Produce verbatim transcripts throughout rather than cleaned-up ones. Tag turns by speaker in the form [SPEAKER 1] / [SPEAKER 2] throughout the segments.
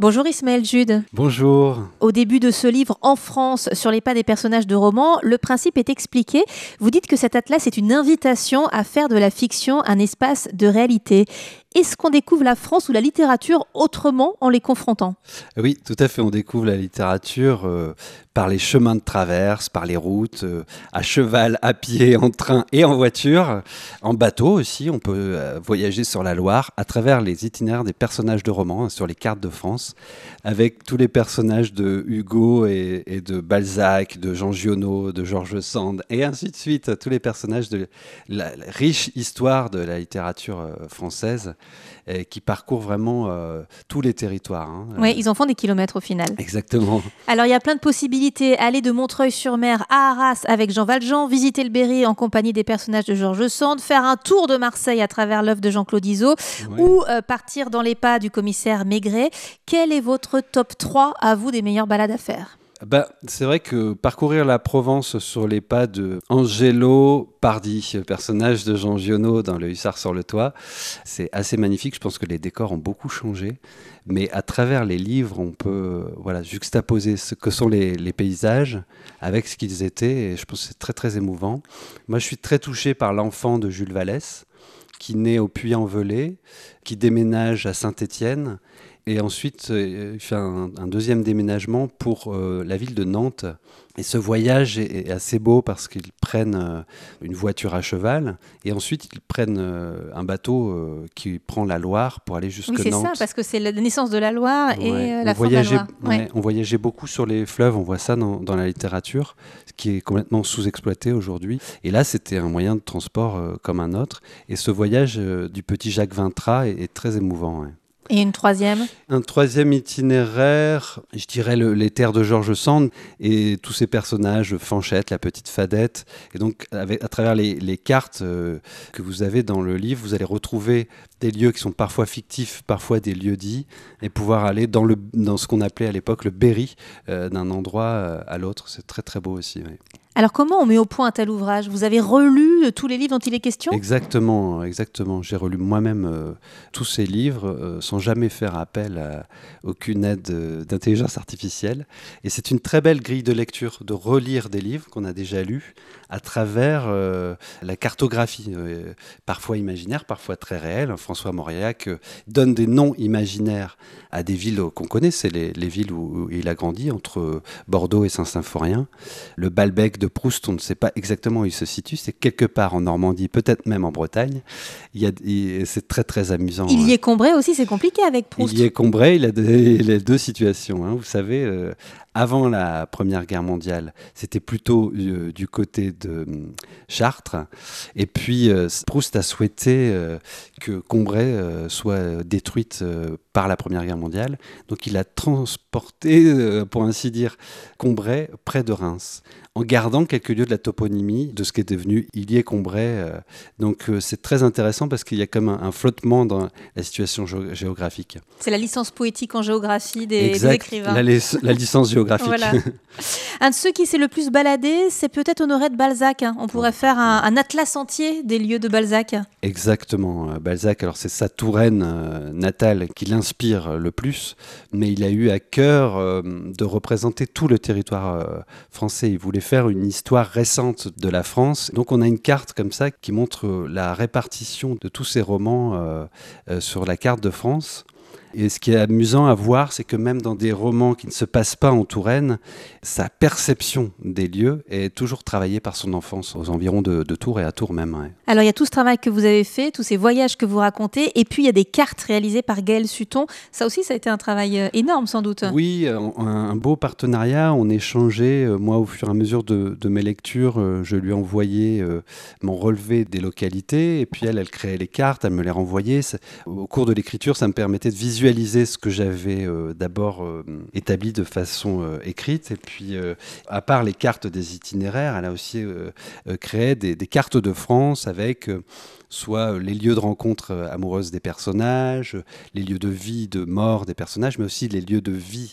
[SPEAKER 1] Bonjour Ismaël Jude.
[SPEAKER 2] Bonjour.
[SPEAKER 1] Au début de ce livre, En France, sur les pas des personnages de romans, le principe est expliqué. Vous dites que cet atlas est une invitation à faire de la fiction un espace de réalité. Est-ce qu'on découvre la France ou la littérature autrement en les confrontant ?
[SPEAKER 2] Oui, tout à fait. On découvre la littérature euh, par les chemins de traverse, par les routes, euh, à cheval, à pied, en train et en voiture. En bateau aussi, on peut euh, voyager sur la Loire à travers les itinéraires des personnages de romans, hein, sur les cartes de France, avec tous les personnages de Hugo et, et de Balzac, de Jean Giono, de George Sand, et ainsi de suite. Tous les personnages de la, la riche histoire de la littérature euh, française. Et qui parcourt vraiment euh, tous les territoires. Hein.
[SPEAKER 1] Oui, ils en font des kilomètres au final.
[SPEAKER 2] Exactement.
[SPEAKER 1] Alors, il y a plein de possibilités. Aller de Montreuil-sur-Mer à Arras avec Jean Valjean, visiter le Berry en compagnie des personnages de George Sand, faire un tour de Marseille à travers l'œuvre de Jean-Claude Izzo, ouais. ou euh, partir dans les pas du commissaire Maigret. Quel est votre top trois, à vous, des meilleures balades à faire ?
[SPEAKER 2] Ben, c'est vrai que parcourir la Provence sur les pas de Angelo Pardi, personnage de Jean Giono dans Le Hussard sur le toit, c'est assez magnifique. Je pense que les décors ont beaucoup changé, mais à travers les livres, on peut voilà, juxtaposer ce que sont les, les paysages avec ce qu'ils étaient, et je pense que c'est très très émouvant. Moi, je suis très touché par l'enfant de Jules Vallès, qui naît au Puy-en-Velay, qui déménage à Saint-Étienne, et ensuite il fait un, un deuxième déménagement pour euh, la ville de Nantes. Et ce voyage est, est assez beau parce qu'ils prennent euh, une voiture à cheval et ensuite ils prennent euh, un bateau euh, qui prend la Loire pour aller jusque Nantes.
[SPEAKER 1] Oui, c'est
[SPEAKER 2] Nantes.
[SPEAKER 1] ça, parce que c'est la naissance de la Loire
[SPEAKER 2] ouais.
[SPEAKER 1] et euh, la
[SPEAKER 2] on
[SPEAKER 1] fin de la Loire.
[SPEAKER 2] Ouais, ouais. On voyageait beaucoup sur les fleuves, on voit ça dans, dans la littérature, ce qui est complètement sous-exploité aujourd'hui. Et là, c'était un moyen de transport euh, comme un autre. Et ce voyage euh, du petit Jacques Vintras est, est très émouvant. Ouais.
[SPEAKER 1] Et une troisième ?
[SPEAKER 2] Un troisième itinéraire, je dirais le, les terres de George Sand et tous ces personnages, Fanchette, la petite Fadette. Et donc, avec, à travers les, les cartes euh, que vous avez dans le livre, vous allez retrouver des lieux qui sont parfois fictifs, parfois des lieux dits, et pouvoir aller dans, le, dans ce qu'on appelait à l'époque le Berry, euh, d'un endroit à l'autre. C'est très très beau aussi. Oui.
[SPEAKER 1] Alors, comment on met au point un tel ouvrage ? Vous avez relu tous les livres dont il est question ?
[SPEAKER 2] Exactement, exactement. J'ai relu moi-même euh, tous ces livres euh, sans jamais faire appel à aucune aide euh, d'intelligence artificielle. Et c'est une très belle grille de lecture de relire des livres qu'on a déjà lus à travers euh, la cartographie, euh, parfois imaginaire, parfois très réelle. François Mauriac euh, donne des noms imaginaires à des villes qu'on connaît, c'est les, les villes où, où il a grandi, entre Bordeaux et Saint-Symphorien. Le Balbec de Proust, on ne sait pas exactement où il se situe, c'est quelque part en Normandie, peut-être même en Bretagne. Il y a, il, c'est très très amusant.
[SPEAKER 1] Il y est Combray aussi, c'est compliqué avec Proust.
[SPEAKER 2] Il y est Combray, il a, de, il a deux situations. Hein. Vous savez, euh, avant la Première Guerre mondiale, c'était plutôt euh, du côté de euh, Chartres. Et puis, euh, Proust a souhaité euh, que Combray euh, soit détruite euh, par la Première Guerre mondiale. Donc, il a transporté, euh, pour ainsi dire, Combray près de Reims, en gardant quelques lieux de la toponymie de ce qui est devenu Illiers-Combray. Euh, donc euh, c'est très intéressant parce qu'il y a comme un, un flottement dans la situation gé- géographique.
[SPEAKER 1] C'est la licence poétique en géographie des,
[SPEAKER 2] exact,
[SPEAKER 1] des écrivains.
[SPEAKER 2] La, la licence géographique.
[SPEAKER 1] Voilà. Un de ceux qui s'est le plus baladé, c'est peut-être Honoré de Balzac. Hein. On pourrait oh. faire un, un atlas entier des lieux de Balzac.
[SPEAKER 2] Exactement. Balzac, alors c'est sa Touraine euh, natale qui l'inspire le plus, mais il a eu à cœur euh, de représenter tout le territoire euh, français. Il voulait faire une histoire récente de la France. Donc on a une carte comme ça qui montre la répartition de tous ces romans euh, euh, sur la carte de France. Et ce qui est amusant à voir, c'est que même dans des romans qui ne se passent pas en Touraine, sa perception des lieux est toujours travaillée par son enfance, aux environs de, de Tours et à Tours même. Ouais.
[SPEAKER 1] Alors il y a tout ce travail que vous avez fait, tous ces voyages que vous racontez, et puis il y a des cartes réalisées par Gaël Sutton. Ça aussi, ça a été un travail énorme sans doute.
[SPEAKER 2] Oui, un, un beau partenariat. On échangeait, moi au fur et à mesure de, de mes lectures, je lui envoyais euh, mon relevé des localités, et puis elle, elle créait les cartes, elle me les renvoyait. Au cours de l'écriture, ça me permettait de visualiser visualiser ce que j'avais euh, d'abord euh, établi de façon euh, écrite. Et puis, euh, à part les cartes des itinéraires, elle a aussi euh, euh, créé des, des cartes de France avec euh, soit les lieux de rencontre euh, amoureuses des personnages, les lieux de vie, de mort des personnages, mais aussi les lieux de vie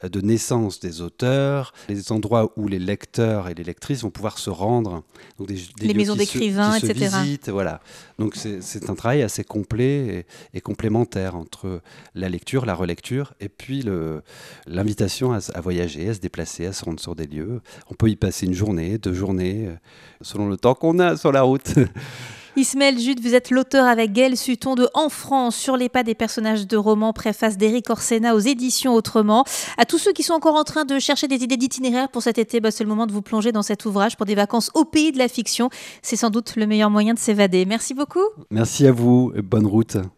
[SPEAKER 2] de naissance des auteurs, les endroits où les lecteurs et les lectrices vont pouvoir se rendre. Donc des, des
[SPEAKER 1] les
[SPEAKER 2] lieux
[SPEAKER 1] maisons
[SPEAKER 2] qui
[SPEAKER 1] d'écrivains,
[SPEAKER 2] se, qui
[SPEAKER 1] et cetera.
[SPEAKER 2] Se visitent, voilà. Donc c'est, c'est un travail assez complet et, et complémentaire entre la lecture, la relecture et puis le, l'invitation à, à voyager, à se déplacer, à se rendre sur des lieux. On peut y passer une journée, deux journées, selon le temps qu'on a sur la route.
[SPEAKER 1] Ismaël Jude, vous êtes l'auteur avec Gaël Sutton de En France, sur les pas des personnages de romans, préface d'Éric Orsena aux éditions Autrement. À tous ceux qui sont encore en train de chercher des idées d'itinéraire pour cet été, bah c'est le moment de vous plonger dans cet ouvrage pour des vacances au pays de la fiction. C'est sans doute le meilleur moyen de s'évader. Merci beaucoup.
[SPEAKER 2] Merci à vous et bonne route.